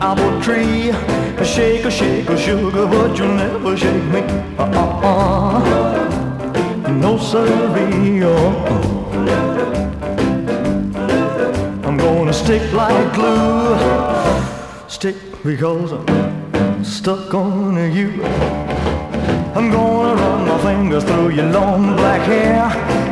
apple tree. Shake a sugar, but you'll never shake me. No siree. I'm gonna stick like glue. Stick because I'm stuck on you. I'm gonna run my fingers through your long black hair.